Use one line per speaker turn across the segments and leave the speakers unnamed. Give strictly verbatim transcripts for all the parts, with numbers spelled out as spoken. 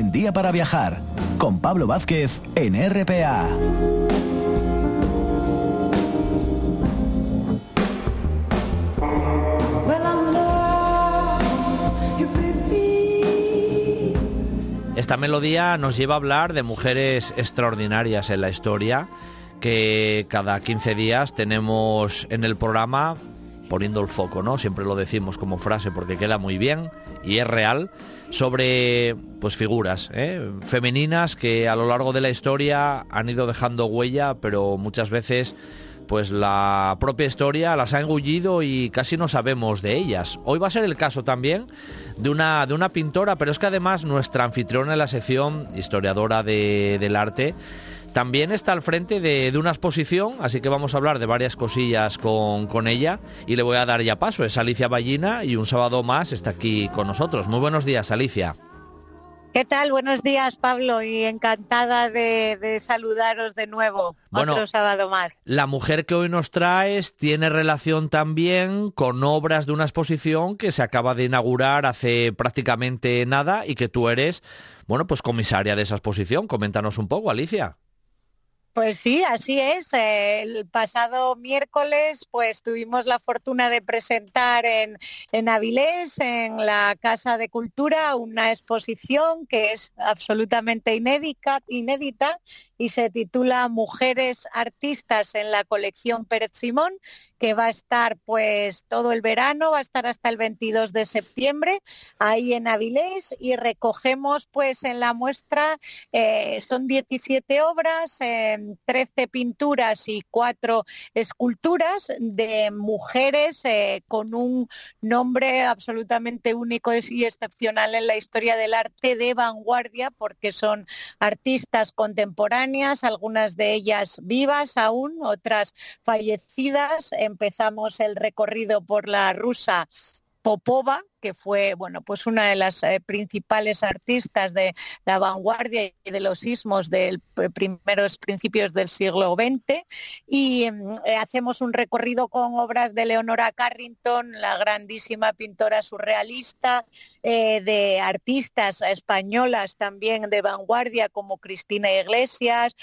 buen día para viajar, con Pablo Vázquez en R P A.
Esta melodía nos lleva a hablar de mujeres extraordinarias en la historia que cada quince días tenemos en el programa poniendo el foco, ¿no? Siempre lo decimos como frase porque queda muy bien y es real, sobre pues figuras ¿eh? femeninas que a lo largo de la historia han ido dejando huella, pero muchas veces pues la propia historia las ha engullido y casi no sabemos de ellas. Hoy va a ser el caso también de una, de una pintora, pero es que además nuestra anfitriona en la sección, historiadora de, del arte, también está al frente de, de una exposición, así que vamos a hablar de varias cosillas con, con ella y le voy a dar ya paso. Es Alicia Ballina y un sábado más está aquí con nosotros. Muy buenos días, Alicia.
¿Qué tal? Buenos días, Pablo, y encantada de, de saludaros de nuevo, bueno, otro sábado más.
La mujer que hoy nos traes tiene relación también con obras de una exposición que se acaba de inaugurar hace prácticamente nada y que tú eres, bueno, pues comisaria de esa exposición. Coméntanos un poco, Alicia.
Pues sí, así es. El pasado miércoles pues tuvimos la fortuna de presentar en, en Avilés, en la Casa de Cultura, una exposición que es absolutamente inédita, inédita y se titula Mujeres Artistas en la colección Pérez Simón, que va a estar pues todo el verano, va a estar hasta el veintidós de septiembre ahí en Avilés y recogemos pues en la muestra, eh, son diecisiete obras, eh, trece pinturas y cuatro esculturas de mujeres eh, con un nombre absolutamente único y excepcional en la historia del arte de vanguardia, porque son artistas contemporáneas, algunas de ellas vivas aún, otras fallecidas. Empezamos el recorrido por la rusa Popova, que fue bueno, pues una de las eh, principales artistas de la vanguardia y de los ismos de los primeros principios del siglo veinte, y eh, hacemos un recorrido con obras de Leonora Carrington, la grandísima pintora surrealista, eh, de artistas españolas también de vanguardia como Cristina Iglesias,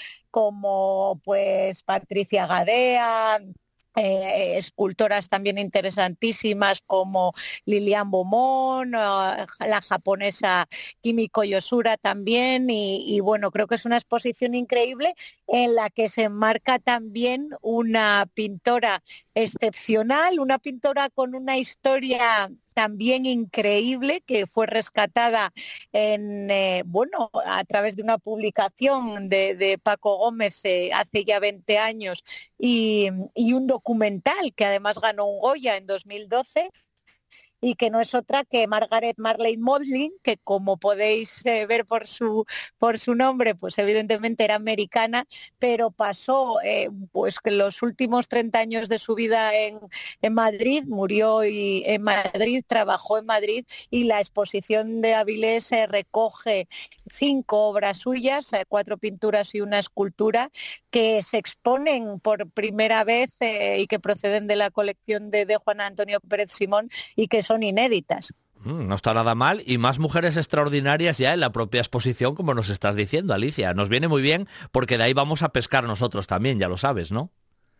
como pues Patricia Gadea, Eh, escultoras también interesantísimas como Liliane Beaumont, uh, la japonesa Kimiko Yosura también, y, y bueno, creo que es una exposición increíble en la que se enmarca también una pintora excepcional, una pintora con una historia también increíble, que fue rescatada en, eh, bueno, a través de una publicación de, de Paco Gómez eh, hace ya veinte años y, y un documental que además ganó un Goya en dos mil doce, y que no es otra que Margaret Marlene Motley, que como podéis eh, ver por su por su nombre, pues evidentemente era americana, pero pasó eh, pues los últimos treinta años de su vida en, en Madrid, murió y, en Madrid, trabajó en Madrid, y la exposición de Avilés eh, recoge cinco obras suyas, eh, cuatro pinturas y una escultura, que se exponen por primera vez eh, y que proceden de la colección de, de Juan Antonio Pérez Simón y que son inéditas.
Mm, no está nada mal, y más mujeres extraordinarias ya en la propia exposición, como nos estás diciendo, Alicia. Nos viene muy bien porque de ahí vamos a pescar nosotros también, ya lo sabes, ¿no?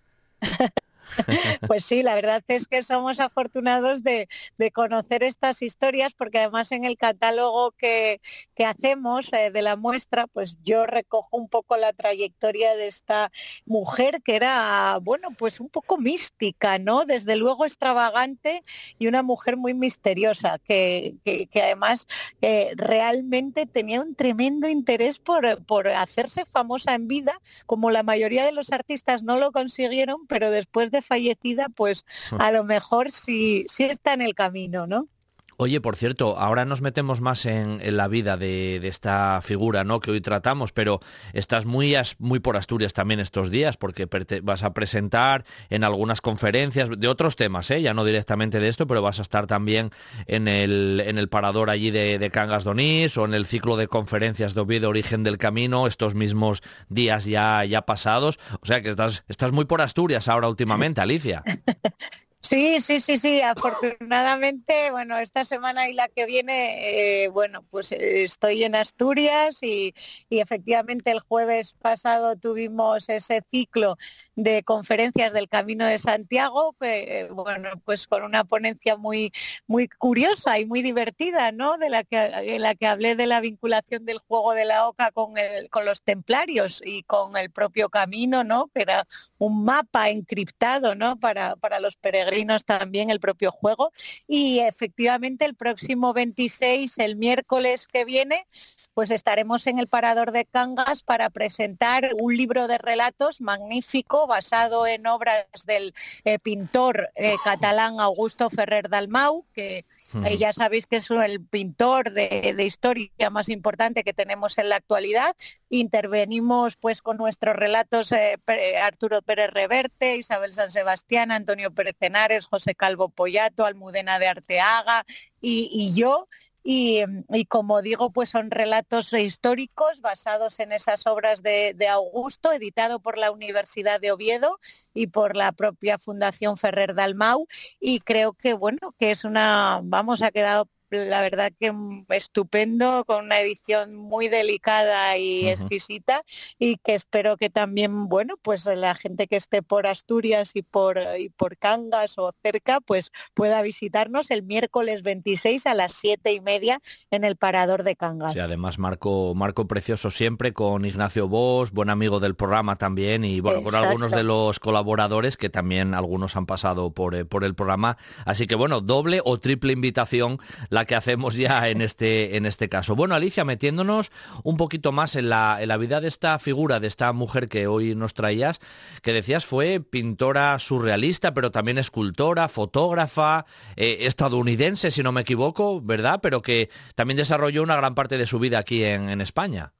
Pues sí, la verdad es que somos afortunados de, de conocer estas historias, porque además en el catálogo que, que hacemos eh, de la muestra, pues yo recojo un poco la trayectoria de esta mujer que era, bueno, pues un poco mística, ¿no? Desde luego extravagante y una mujer muy misteriosa, que, que, que además eh, realmente tenía un tremendo interés por, por hacerse famosa en vida, como la mayoría de los artistas no lo consiguieron, pero después de fallecida, pues a lo mejor sí, sí está en el camino, ¿no?
Oye, por cierto, ahora nos metemos más en, en la vida de, de esta figura, ¿no?, que hoy tratamos, pero estás muy, as, muy por Asturias también estos días, porque vas a presentar en algunas conferencias de otros temas, ¿eh? Ya no directamente de esto, pero vas a estar también en el, en el parador allí de, de Cangas de Onís, o en el ciclo de conferencias de Oviedo, Origen del Camino, estos mismos días ya, ya pasados. O sea que estás, estás muy por Asturias ahora últimamente, Alicia.
Sí, sí, sí, sí, afortunadamente, bueno, esta semana y la que viene, eh, bueno, pues eh, estoy en Asturias y, y efectivamente el jueves pasado tuvimos ese ciclo de conferencias del Camino de Santiago, que, eh, bueno, pues con una ponencia muy, muy curiosa y muy divertida, ¿no? De la que, en la que hablé de la vinculación del juego de la oca con, el, con los templarios y con el propio camino, ¿no? Que era un mapa encriptado, ¿no? Para, para los peregrinos también el propio juego. Y efectivamente el próximo veintiséis, el miércoles que viene, pues estaremos en el Parador de Cangas para presentar un libro de relatos magnífico basado en obras del eh, pintor eh, catalán Augusto Ferrer Dalmau, que eh,
Ujú.
ya sabéis que es el pintor de, de historia más importante que tenemos en la actualidad. Intervenimos pues con nuestros relatos eh, Arturo Pérez Reverte, Isabel San Sebastián, Antonio Pérez Henares, José Calvo Pollato, Almudena de Arteaga y, y yo. Y, y, como digo, pues son relatos históricos basados en esas obras de, de Augusto, editado por la Universidad de Oviedo y por la propia Fundación Ferrer Dalmau. Y creo que, bueno, que es una, vamos, ha quedado la verdad que estupendo, con una edición muy delicada y
Ujú.
exquisita, y que espero que también, bueno, pues la gente que esté por Asturias y por, y por Cangas o cerca, pues pueda visitarnos el miércoles veintiséis a las siete y media en el Parador de
Sí,
Cangas.
además Marco, Marco precioso siempre, con Ignacio Bosch, buen amigo del programa también, y bueno, con algunos de
Exacto.
los colaboradores que también algunos han pasado por, eh, por el programa. Así que bueno, doble o triple invitación la que hacemos ya en este, en este caso. Bueno, Alicia, metiéndonos un poquito más en la, en la vida de esta figura, de esta mujer que hoy nos traías, que decías fue pintora surrealista, pero también escultora, fotógrafa, eh, estadounidense, si no me equivoco, ¿verdad? Pero que también desarrolló una gran parte de su vida aquí en, en España.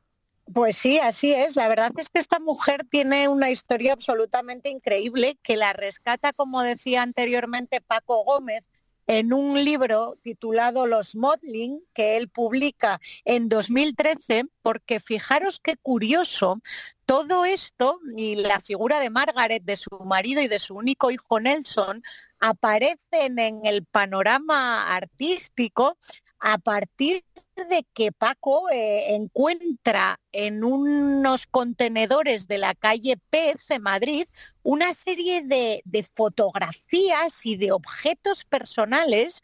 Pues sí, así es. La verdad es que esta mujer tiene una historia absolutamente increíble que la rescata, como decía anteriormente Paco Gómez, en un libro titulado Los Modeling, que él publica en dos mil trece, porque fijaros qué curioso, todo esto y la figura de Margaret, de su marido y de su único hijo Nelson, aparecen en el panorama artístico a partir de que Paco eh, encuentra en unos contenedores de la calle Pez, en Madrid, una serie de, de fotografías y de objetos personales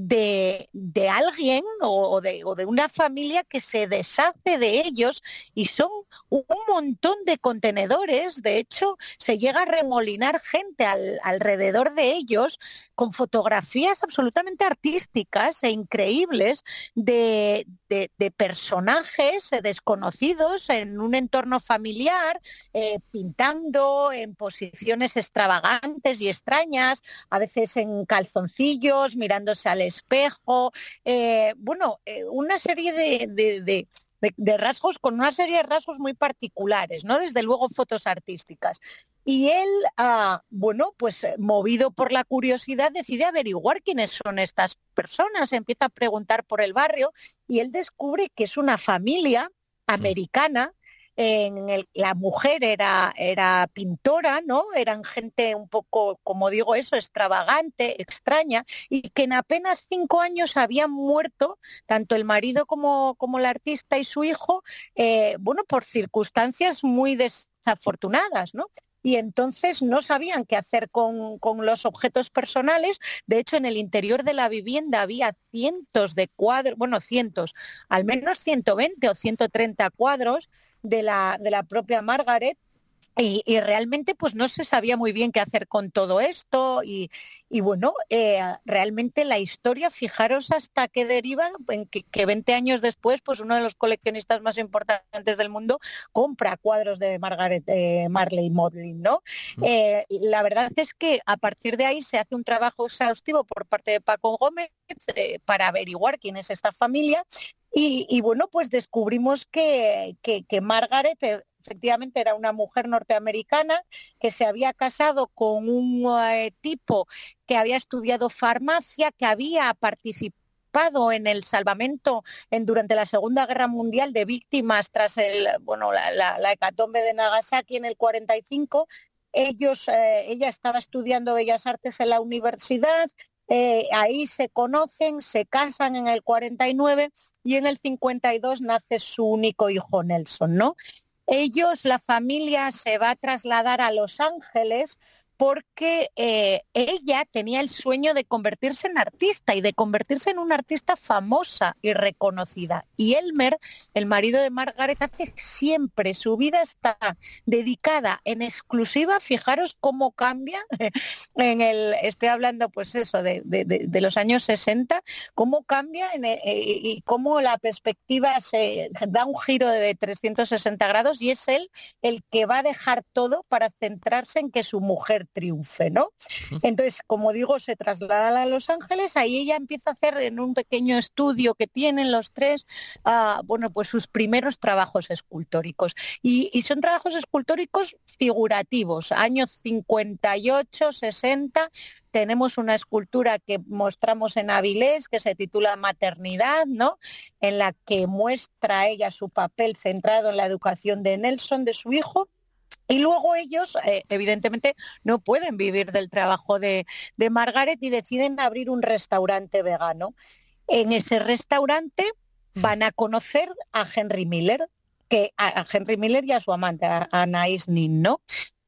de, de alguien o de, o de una familia que se deshace de ellos, y son un montón de contenedores. De hecho, se llega a remolinar gente al, alrededor de ellos con fotografías absolutamente artísticas e increíbles de, de, de personajes desconocidos en un entorno familiar, eh, pintando en posiciones extravagantes y extrañas, a veces en calzoncillos, mirándose al espejo. Eh, bueno, eh, una serie de, de, de De, de rasgos, con una serie de rasgos muy particulares, ¿no? Desde luego fotos artísticas. Y él, ah, bueno, pues movido por la curiosidad, decide averiguar quiénes son estas personas, empieza a preguntar por el barrio y él descubre que es una familia
Mm.
americana. En el, la mujer era, era pintora, ¿no? Eran gente un poco, como digo eso, extravagante, extraña, y que en apenas cinco años habían muerto tanto el marido como, como el artista y su hijo, eh, bueno, por circunstancias muy desafortunadas, ¿no? Y entonces no sabían qué hacer con, con los objetos personales. De hecho, en el interior de la vivienda había cientos de cuadros, bueno, cientos, al menos ciento veinte o ciento treinta cuadros de la, de la propia Margaret. Y, y realmente pues no se sabía muy bien qué hacer con todo esto y, y bueno, eh, realmente la historia, fijaros hasta qué deriva, en que, que veinte años después pues uno de los coleccionistas más importantes del mundo compra cuadros de Margaret eh, Marley Modeling, ¿no? Eh, la verdad es que a partir de ahí se hace un trabajo exhaustivo por parte de Paco Gómez eh, para averiguar quién es esta familia. Y, y bueno, pues descubrimos que, que, que Margaret eh, efectivamente era una mujer norteamericana que se había casado con un eh, tipo que había estudiado farmacia, que había participado en el salvamento en, durante la Segunda Guerra Mundial de víctimas tras el, bueno, la, la, la hecatombe de Nagasaki en el cuarenta y cinco, Ellos, eh, ella estaba estudiando Bellas Artes en la universidad, eh, ahí se conocen, se casan en el cuarenta y nueve y en el cincuenta y dos nace su único hijo Nelson, ¿no? Ellos, la familia, se va a trasladar a Los Ángeles porque eh, ella tenía el sueño de convertirse en artista y de convertirse en una artista famosa y reconocida. Y Elmer, el marido de Margaret, hace siempre, su vida está dedicada en exclusiva, fijaros cómo cambia, en el, estoy hablando pues eso, de, de, de, de los años sesenta, cómo cambia en el, y cómo la perspectiva se da un giro de trescientos sesenta grados y es él el que va a dejar todo para centrarse en que su mujer triunfe, ¿no? Entonces, como digo, se traslada a Los Ángeles, ahí ella empieza a hacer en un pequeño estudio que tienen los tres, uh, bueno, pues sus primeros trabajos escultóricos. Y, y son trabajos escultóricos figurativos, años cincuenta y ocho, sesenta, tenemos una escultura que mostramos en Avilés que se titula Maternidad, ¿no? En la que muestra ella su papel centrado en la educación de Nelson, de su hijo. Y luego ellos, eh, evidentemente, no pueden vivir del trabajo de, de Margaret y deciden abrir un restaurante vegano. En ese restaurante van a conocer a Henry Miller, que, a, a Henry Miller y a su amante, a, a Anais Nin, ¿no?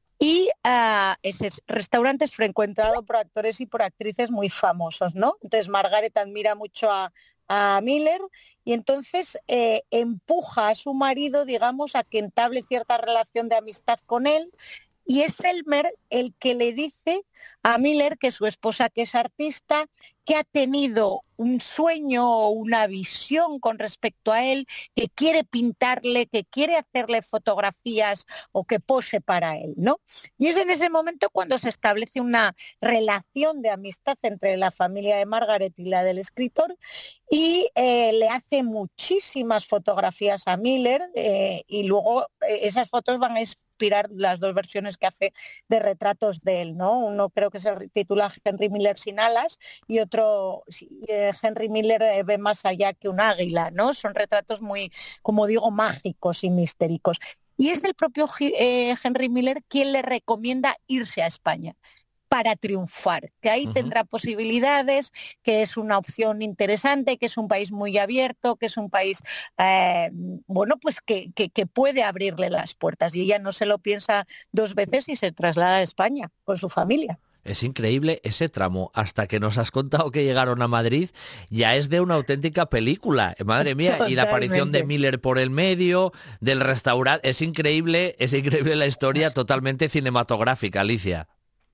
Y uh, ese restaurante es frecuentado por actores y por actrices muy famosos, ¿no? Entonces Margaret admira mucho a, a Miller y entonces eh, empuja a su marido, digamos, a que entable cierta relación de amistad con él. Y es Elmer el que le dice a Miller, que su esposa, que es artista, que ha tenido un sueño o una visión con respecto a él, que quiere pintarle, que quiere hacerle fotografías o que pose para él, ¿no? Y es en ese momento cuando se establece una relación de amistad entre la familia de Margaret y la del escritor y eh, le hace muchísimas fotografías a Miller eh, y luego eh, esas fotos van a inspirar las dos versiones que hace de retratos de él, ¿no? Uno creo que se titula Henry Miller sin alas y otro eh, Henry Miller ve más allá que un águila, ¿no? Son retratos muy, como digo, mágicos y mistéricos. Y es el propio eh, Henry Miller quien le recomienda irse a España para triunfar, que ahí uh-huh. tendrá posibilidades, que es una opción interesante, que es un país muy abierto, que es un país, eh, bueno, pues que, que, que puede abrirle las puertas. Y ella no se lo piensa dos veces y se traslada a España con su familia.
Es increíble ese tramo, hasta que nos has contado que llegaron a Madrid, ya es de una auténtica película, madre mía. Totalmente. Y la aparición de Miller por el medio, del restaurante, es increíble, es increíble la historia, totalmente cinematográfica, Alicia.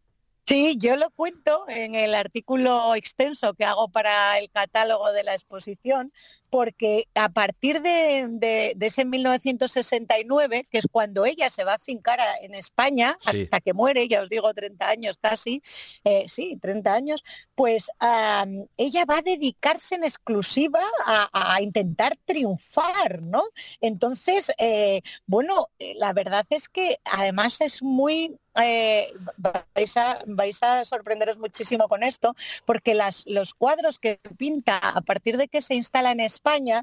Sí, yo lo cuento en el artículo extenso que hago para el catálogo de la exposición, porque a partir de, de, de ese mil novecientos sesenta y nueve, que es cuando ella se va a fincar a, en España, sí. hasta que muere, ya os digo, treinta años casi, eh, sí, treinta años, pues um, ella va a dedicarse en exclusiva a, a intentar triunfar, ¿no? Entonces, eh, bueno, la verdad es que además es muy... Eh, vais, a, vais a sorprenderos muchísimo con esto, porque las, los cuadros que pinta a partir de que se instala en España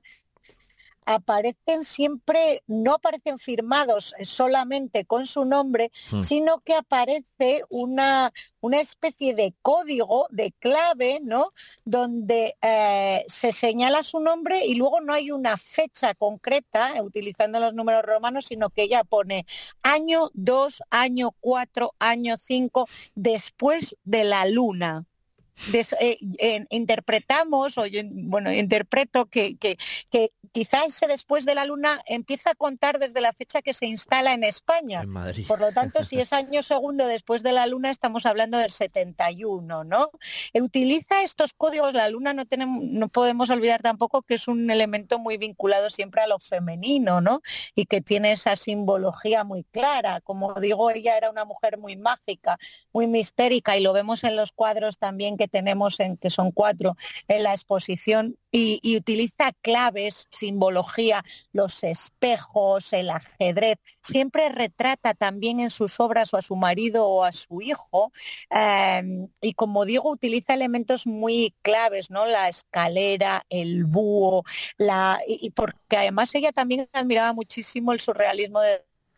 aparecen siempre, no aparecen firmados solamente con su nombre, mm. sino que aparece una, una especie de código, de clave, ¿no? Donde eh, se señala su nombre y luego no hay una fecha concreta, eh, utilizando los números romanos, sino que ella pone año dos, año cuatro, año cinco, después de la luna. Des, eh, eh, interpretamos, o yo, bueno, interpreto que, que, que quizás ese después de la luna empieza a contar desde la fecha que se instala en España.
En Madrid.
Por lo tanto, si es año segundo después de la luna, estamos hablando del setenta y uno, ¿no? Eh, utiliza estos códigos, la luna no, tenemos, no podemos olvidar tampoco que es un elemento muy vinculado siempre a lo femenino, ¿no? Y que tiene esa simbología muy clara. Como digo, ella era una mujer muy mágica, muy mistérica, y lo vemos en los cuadros también que tenemos, en que son cuatro en la exposición, y, y utiliza claves, simbología, los espejos, el ajedrez, siempre retrata también en sus obras o a su marido o a su hijo, eh, y como digo, utiliza elementos muy claves, ¿no? La escalera, el búho, la, y, y porque además ella también admiraba muchísimo el surrealismo de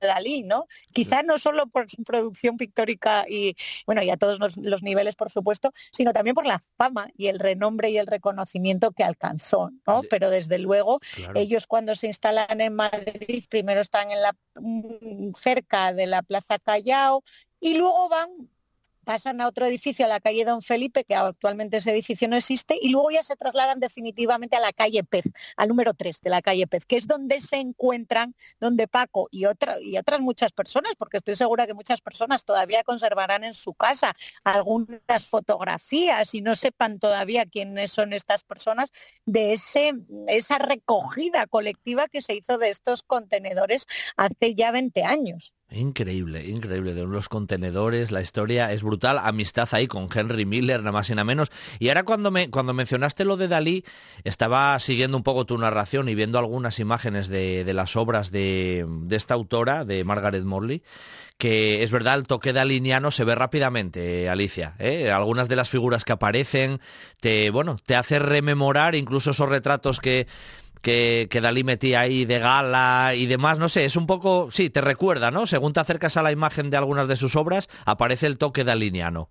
Dalí, ¿no? Quizá no solo por su producción pictórica y, bueno, y a todos los, los niveles, por supuesto, sino también por la fama y el renombre y el reconocimiento que alcanzó, ¿no? Pero desde luego,
claro.
ellos cuando se instalan en Madrid, primero están en la, cerca de la Plaza Callao y luego van... pasan a otro edificio, a la calle Don Felipe, que actualmente ese edificio no existe, y luego ya se trasladan definitivamente a la calle Pez, al número tres de la calle Pez, que es donde se encuentran, donde Paco y, otra, y otras muchas personas, porque estoy segura que muchas personas todavía conservarán en su casa algunas fotografías y no sepan todavía quiénes son estas personas, de ese, esa recogida colectiva que se hizo de estos contenedores hace ya veinte años.
Increíble, increíble, de unos contenedores, la historia es brutal, amistad ahí con Henry Miller, nada más y nada menos. Y ahora cuando me cuando mencionaste lo de Dalí, estaba siguiendo un poco tu narración y viendo algunas imágenes de, de las obras de, de esta autora, de Margaret Morley, que es verdad, el toque daliniano se ve rápidamente, Alicia, ¿eh? Algunas de las figuras que aparecen, te, bueno, te hace rememorar incluso esos retratos que... Que, que Dalí metía ahí de gala y demás, no sé, es un poco, sí, te recuerda, ¿no? Según te acercas a la imagen de algunas de sus obras, aparece el toque daliniano.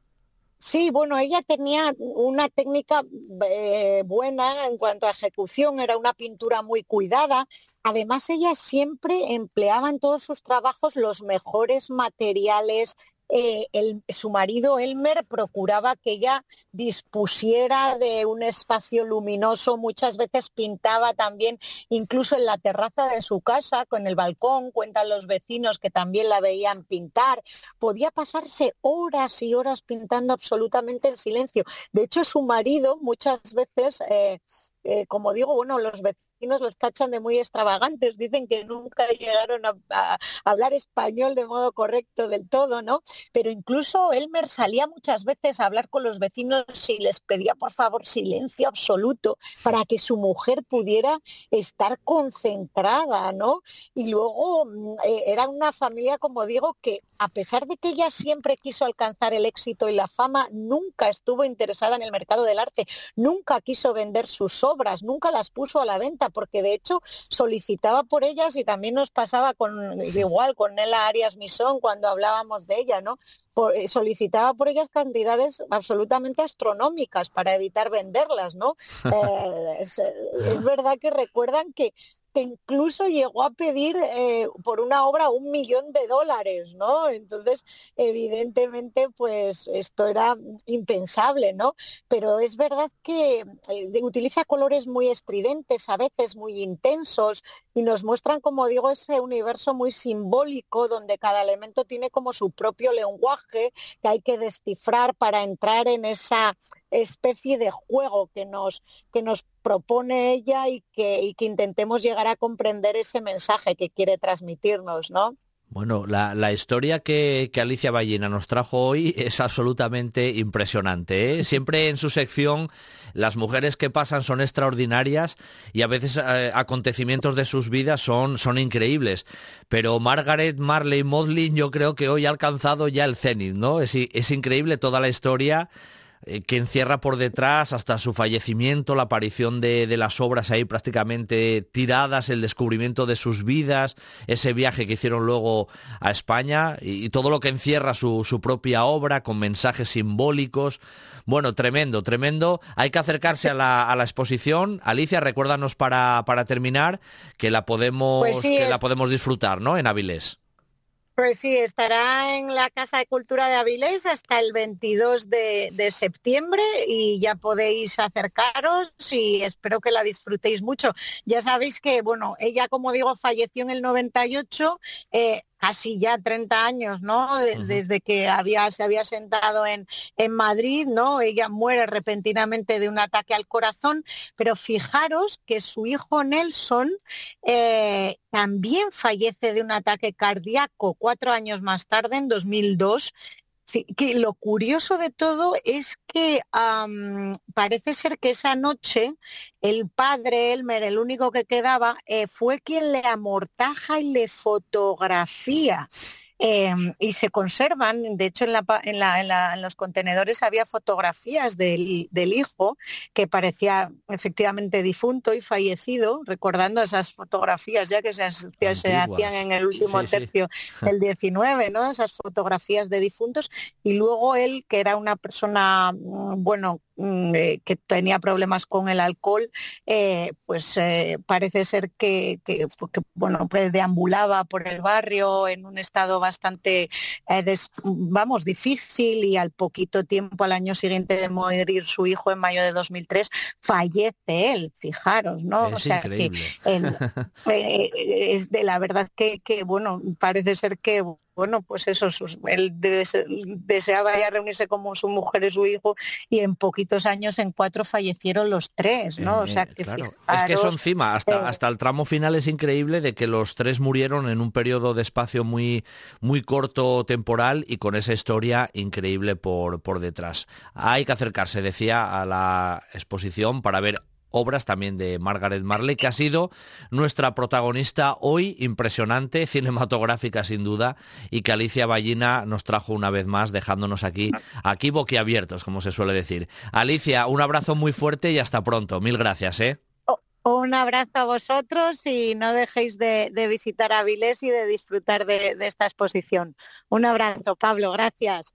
Sí, bueno, ella tenía una técnica eh, buena en cuanto a ejecución, era una pintura muy cuidada. Además, ella siempre empleaba en todos sus trabajos los mejores materiales. Eh, el, su marido Elmer procuraba que ella dispusiera de un espacio luminoso, muchas veces pintaba también incluso en la terraza de su casa, con el balcón, cuentan los vecinos que también la veían pintar, podía pasarse horas y horas pintando absolutamente en silencio. De hecho, su marido muchas veces, eh, eh, como digo, bueno, los vecinos los tachan de muy extravagantes, dicen que nunca llegaron a, a, a hablar español de modo correcto del todo, ¿no? Pero incluso Elmer salía muchas veces a hablar con los vecinos y les pedía por favor silencio absoluto para que su mujer pudiera estar concentrada, ¿no? Y luego eh, era una familia, como digo, que a pesar de que ella siempre quiso alcanzar el éxito y la fama, nunca estuvo interesada en el mercado del arte, nunca quiso vender sus obras, nunca las puso a la venta, porque de hecho solicitaba por ellas, y también nos pasaba con igual con Nela Arias Misón cuando hablábamos de ella, ¿no? Por, eh, solicitaba por ellas cantidades absolutamente astronómicas para evitar venderlas, ¿no? Eh, es, es verdad que recuerdan que que incluso llegó a pedir eh, por una obra un millón de dólares, ¿no? Entonces, evidentemente, pues esto era impensable, ¿no? Pero es verdad que eh, utiliza colores muy estridentes, a veces muy intensos, y nos muestran, como digo, ese universo muy simbólico donde cada elemento tiene como su propio lenguaje que hay que descifrar para entrar en esa especie de juego que nos, que nos propone ella y que, y que intentemos llegar a comprender ese mensaje que quiere transmitirnos, ¿no?
Bueno, la, la historia que, que Alicia Ballina nos trajo hoy es absolutamente impresionante, ¿eh? Siempre en su sección las mujeres que pasan son extraordinarias y a veces eh, acontecimientos de sus vidas son, son increíbles. Pero Margaret Marley Maudlin yo creo que hoy ha alcanzado ya el cenit, ¿no? Es, es increíble toda la historia que encierra por detrás hasta su fallecimiento, la aparición de, de las obras ahí prácticamente tiradas, el descubrimiento de sus vidas, ese viaje que hicieron luego a España y, y todo lo que encierra su, su propia obra con mensajes simbólicos. Bueno, tremendo, tremendo. Hay que acercarse a la, a la exposición. Alicia, recuérdanos para, para terminar que la podemos,
pues sí,
que
es...
la podemos disfrutar, ¿no? En Avilés.
Pues sí, estará en la Casa de Cultura de Avilés hasta el veintidós de, de septiembre y ya podéis acercaros y espero que la disfrutéis mucho. Ya sabéis que, bueno, ella, como digo, falleció en el noventa y ocho, eh, casi ya treinta años, ¿no? De, uh-huh. Desde que había, se había sentado en, en Madrid, ¿no? Ella muere repentinamente de un ataque al corazón, pero fijaros que su hijo Nelson eh, también fallece de un ataque cardíaco cuatro años más tarde, en dos mil dos. Sí, que lo curioso de todo es que um, parece ser que esa noche el padre Elmer, el único que quedaba, eh, fue quien le amortaja y le fotografía. Eh, y se conservan, de hecho en, la, en, la, en, la, en los contenedores había fotografías del, del hijo que parecía efectivamente difunto y fallecido, recordando esas fotografías ya que se, se hacían en el último
sí,
tercio
sí.
del diecinueve, ¿no? Esas fotografías de difuntos, y luego él, que era una persona, bueno, que tenía problemas con el alcohol, eh, pues eh, parece ser que, que, que bueno, pues deambulaba por el barrio en un estado bastante, eh, des, vamos, difícil, y al poquito tiempo, al año siguiente de morir su hijo en mayo de dos mil tres, fallece él, fijaros, ¿no?
Es
o sea
increíble.
que él, eh, es de la verdad que, que, bueno, parece ser que bueno, pues eso, él deseaba ya reunirse con su mujer y su hijo, y en poquitos años, en cuatro, fallecieron los tres, ¿no?
Eh,
o sea que
claro,
fijaros,
es que eso encima, hasta,
eh,
hasta el tramo final es increíble de que los tres murieron en un periodo de espacio muy, muy corto temporal y con esa historia increíble por, por detrás. Hay que acercarse, decía, a la exposición para ver obras también de Margaret Marley, que ha sido nuestra protagonista hoy, impresionante, cinematográfica sin duda, y que Alicia Ballina nos trajo una vez más, dejándonos aquí, aquí boquiabiertos, como se suele decir. Alicia, un abrazo muy fuerte y hasta pronto. Mil gracias, ¿eh?
Un abrazo a vosotros, y no dejéis de, de visitar Avilés y de disfrutar de, de esta exposición. Un abrazo, Pablo, gracias.